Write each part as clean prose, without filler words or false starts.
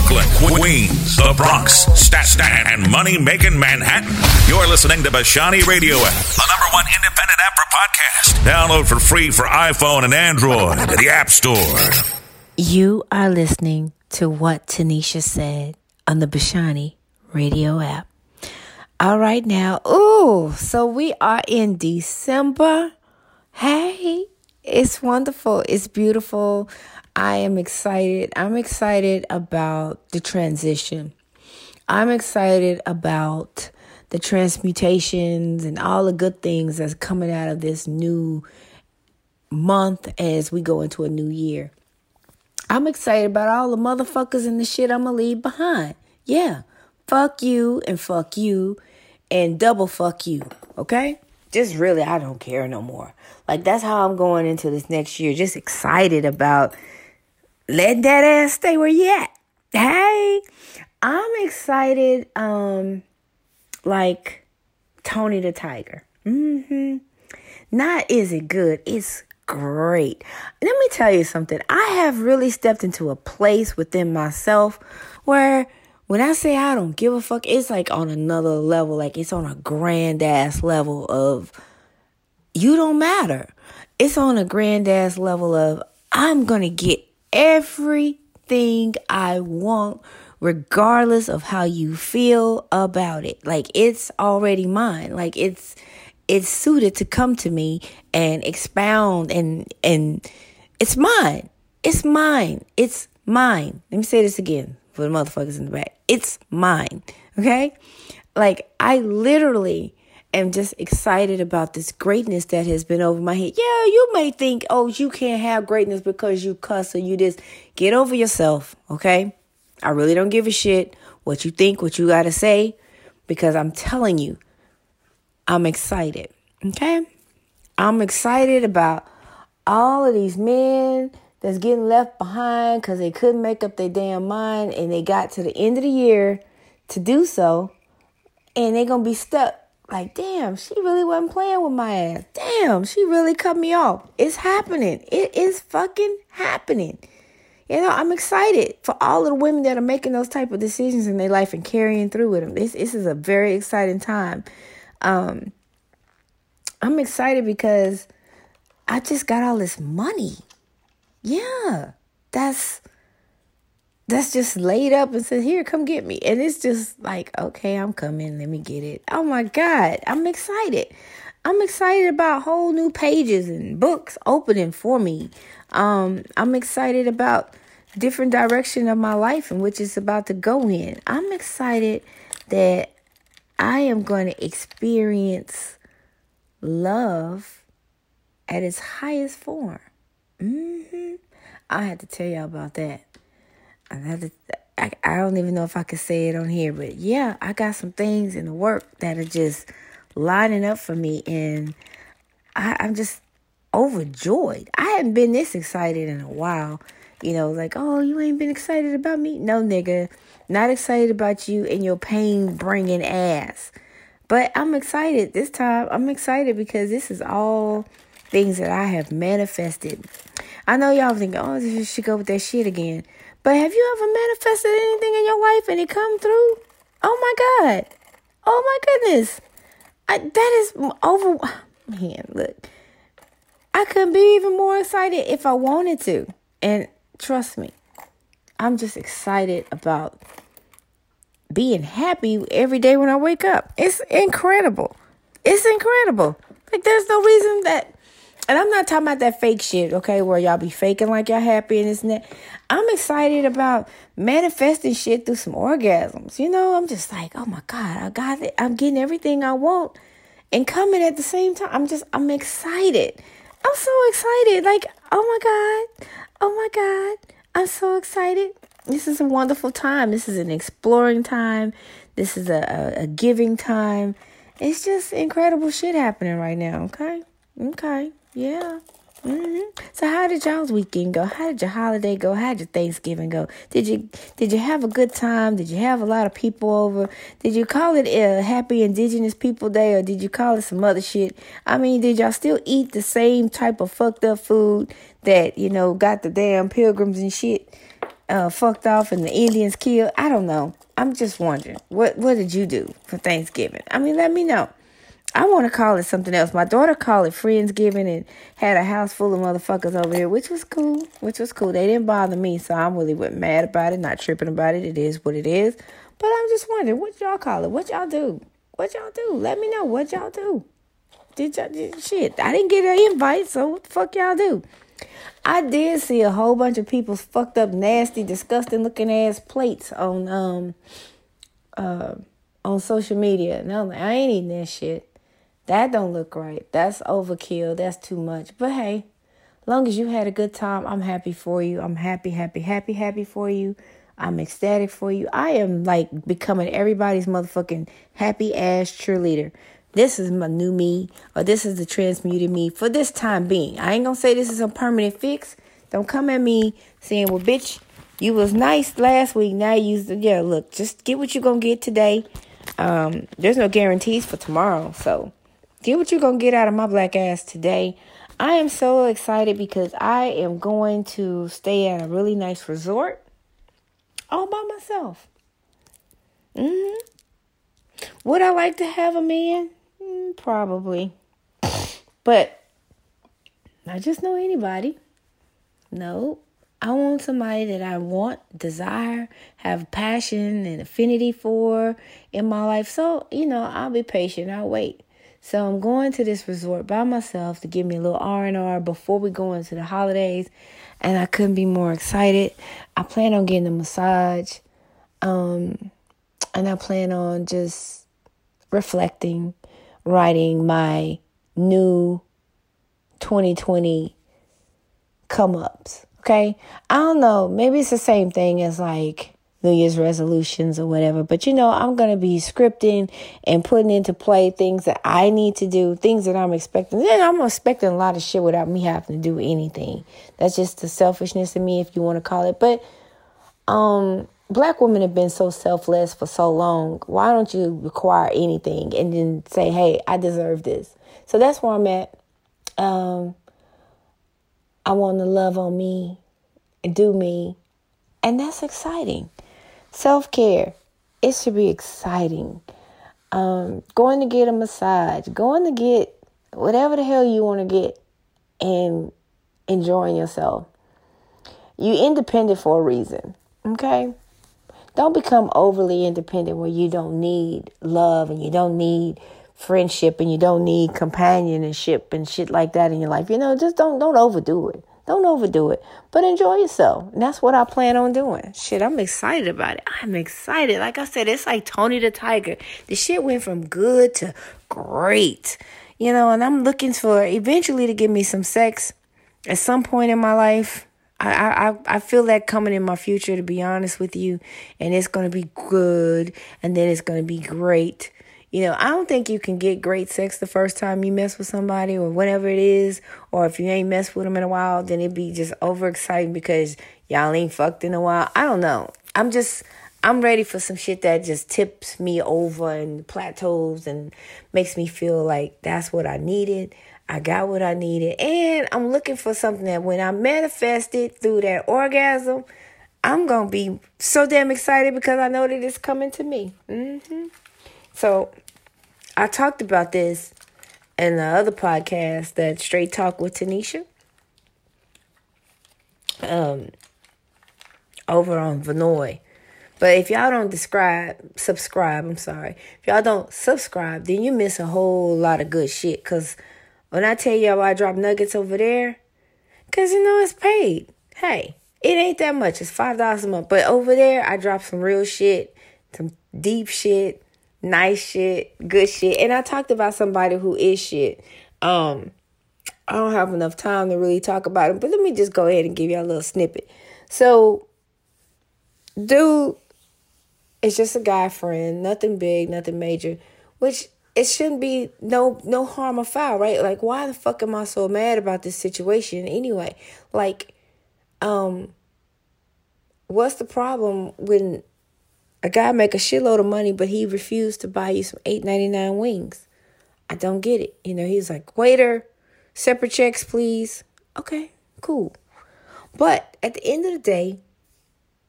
Brooklyn, Queens, the Bronx, Staten, and money-making Manhattan. You're listening to Bashani Radio app, the #1 independent app for podcasts. Download for free for iPhone and Android at the App Store. You are listening to What Tanisha Said on the Bashani Radio app. All right now. So we are in December. Hey, it's wonderful. It's beautiful. I am excited. I'm excited about the transition. I'm excited about the transmutations and all the good things that's coming out of this new month as we go into a new year. I'm excited about all the motherfuckers and the shit I'm going to leave behind. Yeah. Fuck you and double fuck you. Okay? Just really, I don't care no more. Like, that's how I'm going into this next year. Just excited about letting that ass stay where you at. Hey, I'm excited, like Tony the Tiger. Not is it good, it's great. Let me tell you something. I have really stepped into a place within myself where when I say I don't give a fuck, it's like on another level. Like it's on a grand ass level of you don't matter. It's on a grand ass level of I'm going to get everything I want, regardless of how you feel about it. Like it's already mine. Like it's suited to come to me and expound and it's mine. It's mine. It's mine. Let me say this again for the motherfuckers in the back. It's mine. Okay? Like I literally am just excited about this greatness that has been over my head. Yeah, you may think, oh, you can't have greatness because you cuss or you just get over yourself, okay? I really don't give a shit what you think, what you got to say, because I'm telling you, I'm excited, okay? I'm excited about all of these men that's getting left behind because they couldn't make up their damn mind and they got to the end of the year to do so, and they're going to be stuck. Like, damn, she really wasn't playing with my ass. Damn, she really cut me off. It's happening. It is fucking happening. You know, I'm excited for all of the women that are making those type of decisions in their life and carrying through with them. This is a very exciting time. I'm excited because I just got all this money. Yeah, that's just laid up and said, here, come get me. And it's just like, okay, I'm coming. Let me get it. Oh, my God. I'm excited. I'm excited about whole new pages and books opening for me. I'm excited about different direction of my life in which it's about to go in. I'm excited that I am going to experience love at its highest form. I had to tell y'all about that. I don't even know if I could say it on here, but yeah, I got some things in the work that are just lining up for me, and I'm just overjoyed. I hadn't been this excited in a while. You know, like, oh, you ain't been excited about me? No, nigga, not excited about you and your pain-bringing ass. But I'm excited this time. I'm excited because this is all things that I have manifested. I know y'all think, oh, this should go with that shit again. But have you ever manifested anything in your life and it come through? Oh, my God. Oh, my goodness. That is over. Man, look. I couldn't be even more excited if I wanted to. And trust me, I'm just excited about being happy every day when I wake up. It's incredible. It's incredible. Like, there's no reason that. And I'm not talking about that fake shit, okay, where y'all be faking like y'all happy and this and that. I'm excited about manifesting shit through some orgasms. You know, I'm just like, oh, my God, I got it. I'm getting everything I want and coming at the same time. I'm excited. I'm so excited. Like, oh, my God. I'm so excited. This is a wonderful time. This is an exploring time. This is a giving time. It's just incredible shit happening right now, okay? Okay. Yeah. So how did y'all's weekend go? How did your holiday go? How did your Thanksgiving go? Did you have a good time? Did you have a lot of people over? Did you call it a Happy Indigenous People Day, or did you call it some other shit? I mean, did y'all still eat the same type of fucked up food that, you know, got the damn pilgrims and shit fucked off and the Indians killed. I don't know. I'm just wondering, what did you do for Thanksgiving? I mean, let me know. I want to call it something else. My daughter called it Friendsgiving and had a house full of motherfuckers over here, which was cool. They didn't bother me, so I'm really mad about it, not tripping about it. It is what it is. But I'm just wondering, what y'all call it? What y'all do? Let me know what y'all do. Shit, I didn't get an invite, so what the fuck y'all do? I did see a whole bunch of people's fucked up, nasty, disgusting looking ass plates on social media. And I'm like, I ain't eating that shit. That don't look right. That's overkill. That's too much. But hey, long as you had a good time, I'm happy for you. I'm happy for you. I'm ecstatic for you. I am like becoming everybody's motherfucking happy ass cheerleader. This is my new me, or this is the transmuted me for this time being. I ain't gonna say this is a permanent fix. Don't come at me saying, well, bitch, you was nice last week. Now look, just get what you gonna get today. There's no guarantees for tomorrow, so get what you're going to get out of my black ass today. I am so excited because I am going to stay at a really nice resort all by myself. Would I like to have a man? Probably. But not just know anybody. No. I want somebody that I want, desire, have passion and affinity for in my life. So, I'll be patient. I'll wait. So I'm going to this resort by myself to give me a little R&R before we go into the holidays. And I couldn't be more excited. I plan on getting a massage. And I plan on just reflecting, writing my new 2020 come-ups. Okay? I don't know. Maybe it's the same thing as like New Year's resolutions or whatever. But, I'm going to be scripting and putting into play things that I need to do, things that I'm expecting. And I'm expecting a lot of shit without me having to do anything. That's just the selfishness in me, if you want to call it. But black women have been so selfless for so long. Why don't you require anything and then say, hey, I deserve this? So that's where I'm at. I want to love on me and do me. And that's exciting. Self-care, it should be exciting. Going to get a massage, going to get whatever the hell you want to get and enjoying yourself. You're independent for a reason, okay? Don't become overly independent where you don't need love and you don't need friendship and you don't need companionship and shit like that in your life. Just don't overdo it. Don't overdo it, but enjoy yourself. And that's what I plan on doing. Shit, I'm excited about it. I'm excited. Like I said, it's like Tony the Tiger. The shit went from good to great, and I'm looking for eventually to give me some sex at some point in my life. I feel that coming in my future, to be honest with you, and it's going to be good. And then it's going to be great. I don't think you can get great sex the first time you mess with somebody or whatever it is. Or if you ain't messed with them in a while, then it'd be just overexciting because y'all ain't fucked in a while. I don't know. I'm ready for some shit that just tips me over and plateaus and makes me feel like that's what I needed. I got what I needed. And I'm looking for something that when I manifest it through that orgasm, I'm going to be so damn excited because I know that it's coming to me. So I talked about this in the other podcast, that Straight Talk with Tanisha, over on Vanoy. But if y'all don't subscribe, if y'all don't subscribe, then you miss a whole lot of good shit. Because when I tell y'all I drop nuggets over there, because it's paid. Hey, it ain't that much. It's $5 a month. But over there, I drop some real shit, some deep shit, nice shit, good shit. And I talked about somebody who is shit. I don't have enough time to really talk about it, but let me just go ahead and give you a little snippet. So, dude, it's just a guy friend, nothing big, nothing major, which it shouldn't be no harm or foul, right? Like, why the fuck am I so mad about this situation anyway? Like, what's the problem when a guy make a shitload of money, but he refused to buy you some $8.99 wings? I don't get it. He's like, waiter, separate checks, please. Okay, cool. But at the end of the day,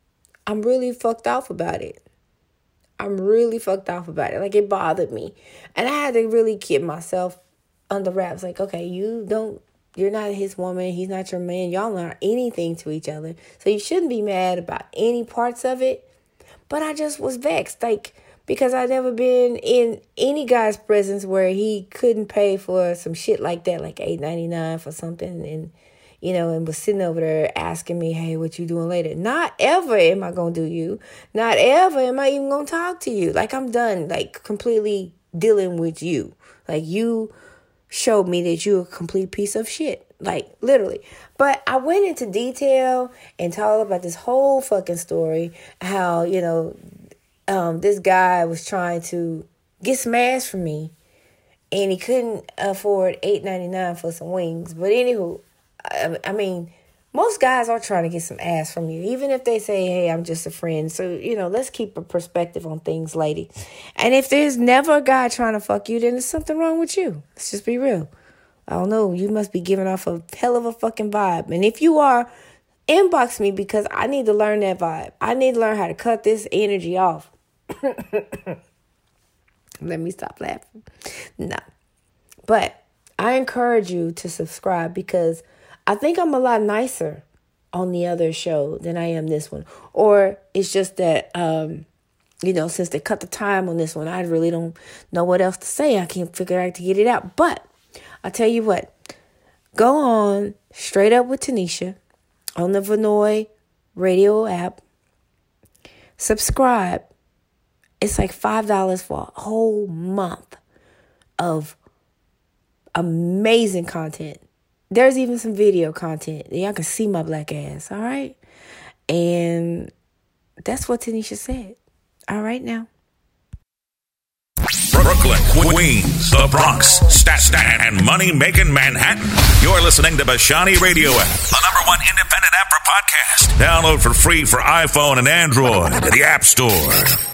I'm really fucked off about it. Like, it bothered me. And I had to really keep myself under wraps. Like, okay, you're not his woman. He's not your man. Y'all aren't anything to each other. So you shouldn't be mad about any parts of it. But I just was vexed. Like, because I'd never been in any guy's presence where he couldn't pay for some shit like that, like $8.99 for something, and and was sitting over there asking me, hey, what you doing later? Not ever am I going to do you. Not ever am I even going to talk to you. Like, I'm done, like, completely dealing with you. Like, you showed me that you're a complete piece of shit. Like, literally. But I went into detail and talked about this whole fucking story, how, this guy was trying to get some ass from me, and he couldn't afford $8.99 for some wings. But anywho, I mean, most guys are trying to get some ass from you, even if they say, hey, I'm just a friend. So, let's keep a perspective on things, lady. And if there's never a guy trying to fuck you, then there's something wrong with you. Let's just be real. I don't know. You must be giving off a hell of a fucking vibe. And if you are, inbox me, because I need to learn that vibe. I need to learn how to cut this energy off. Let me stop laughing. No. But I encourage you to subscribe, because I think I'm a lot nicer on the other show than I am this one. Or it's just that, since they cut the time on this one, I really don't know what else to say. I can't figure out to get it out. But I'll tell you what. Go on Straight Up with Tanisha on the Vinoy radio app. Subscribe. It's like $5 for a whole month of amazing content. There's even some video content. Y'all can see my black ass, all right? And that's what Tanisha said. All right now. Brooklyn, Queens, the Bronx, Staten, and money-making Manhattan. You're listening to Bashani Radio App, the #1 independent app for podcasts. Download for free for iPhone and Android at the App Store.